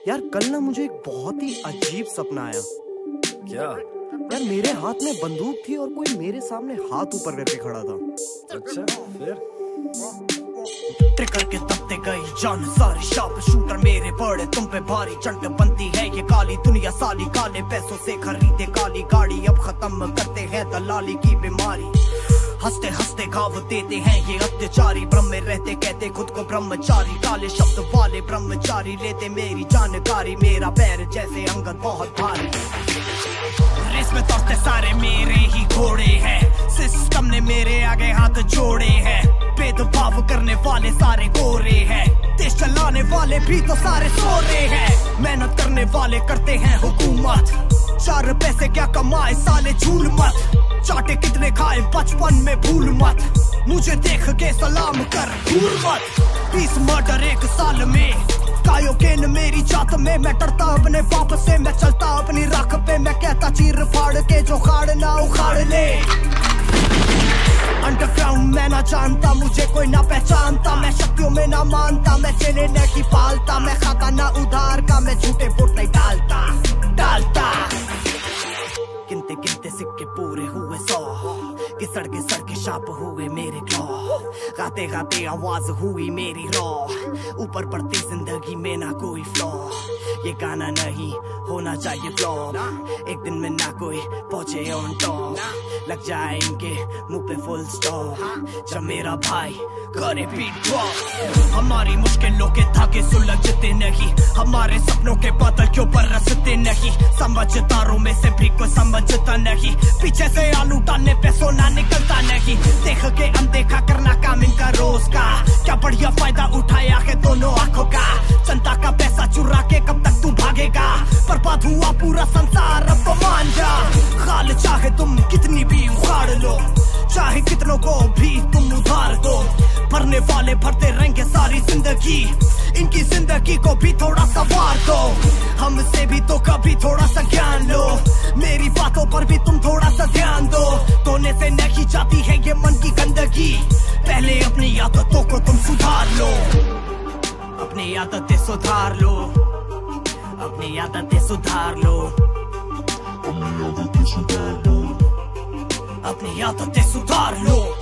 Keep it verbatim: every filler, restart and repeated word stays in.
यार कल ना मुझे एक बहुत ही अजीब सपना आया। क्या? यार मेरे हाथ में बंदूक थी और कोई मेरे सामने हाथ ऊपर करके खड़ा था। अच्छा, फिर? ट्रिगर के दबते गई जान सारी, शार्प शूटर मेरे बड़े तुम पे भारी। चंट बनती है ये काली दुनिया साली, काले पैसों से खरीदे काली गाड़ी। अब खत्म करते हैं दलाली की बीमारी, हंसते हंसते घाव देते हैं ये अत्याचारी। ब्रह्म में रहते कहते खुद को ब्रह्मचारी, काले शब्द वाले ब्रह्मचारी लेते मेरी जानकारी। मेरा पैर जैसे अंगद बहुत भारी, रेस में दौड़ते सारे मेरे ही घोड़े हैं। सिस्टम ने मेरे आगे हाथ जोड़े हैं, भेदभाव करने वाले सारे गोरे हैं। देश चलाने वाले भी तो सारे सो रहे हैं, मेहनत करने वाले करते हैं हुकूमत। चार पैसे क्या कमाए साले झूल मत, चाटे कितने खाए बचपन में भूल मत। मुझे देख के सलाम कर भूल मत। बीस मर्डर एक साल में, कायोकेन मेरी जात में। मैं डरता अपने बाप से, मैं चलता अपनी राख पे। मैं कहता चीर फाड़ के जो खाड़ ना उखाड़ ले। अंडरग्राउंड मैं ना जानता, मुझे कोई ना पहचानता। मैं शक्तियों में ना मानता, मैं चेले नहीं पालता। मैं खाता ना उधार का, मैं झूठे वोट नहीं डालता डालता। गिनते गिनते सिक्के पूरे हुए सौ, कि सड़के सड़के शाप हुए मेरे क्लॉ। गाते गाते आवाज हुई मेरी रॉ, ऊपर बढ़ती जिंदगी में ना कोई फ्लॉ। ये गाना नहीं होना चाहिए फ्लॉप, एक दिन में ना कोई पहुंचे ऑन टॉप। लग जाए इनके मुंह पे फुल स्टॉप जब मेरा भाई करे बीट ड्रॉप। हमारी मुश्किलों के धागे सुलझते नहीं, हमारे सपनों के बादल क्यों बरसते नहीं। समझदारों में से भी कोई समझता नहीं, पीछे से आलू डालने पे सोना निकलता नहीं। देख के अनदेखा करना काम इनका रोज का, क्या बढ़िया फायदा उठाया है दोनों आंखों का। जनता का पैसा चुरा के कब तक तू भागेगा, बर्बाद हुआ पूरा संसार अब तो मान जा। खाल चाहे तुम कितनी भी उखाड़ लो, चाहे कितनों को भी तुम उधार दो। भरने वाले भरते रहेंगे सारी जिंदगी, इनकी जिंदगी को भी थोड़ा सा वार दो। हमसे भी तो कभी थोड़ा सा ज्ञान लो, मेरी बातों पर भी तुम थोड़ा सा ध्यान दो। धोने से नहीं जाती है ये मन की गंदगी, पहले अपनी आदतों को तुम सुधार लो। अपनी आदतें सुधार लो, अपनी आदतें सुधार लो, अपनी आदतें सुधार लो, अपनी आदतें सुधार लो।